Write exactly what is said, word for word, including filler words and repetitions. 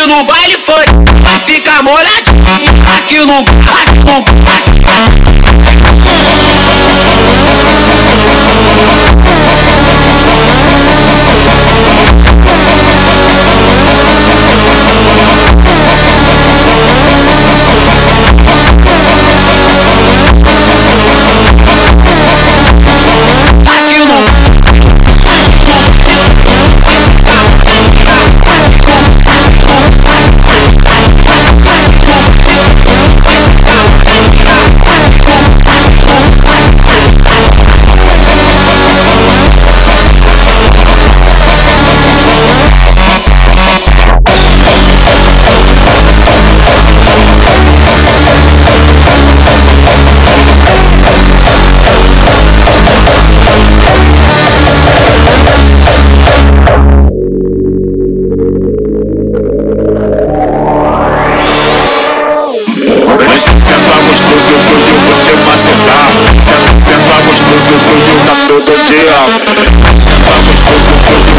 Aqui no baile foi, vai ficar molhadinho. Aqui no, aqui no, aqui. Senta gostoso que hoje eu tá todo dia. Senta gostoso que hoje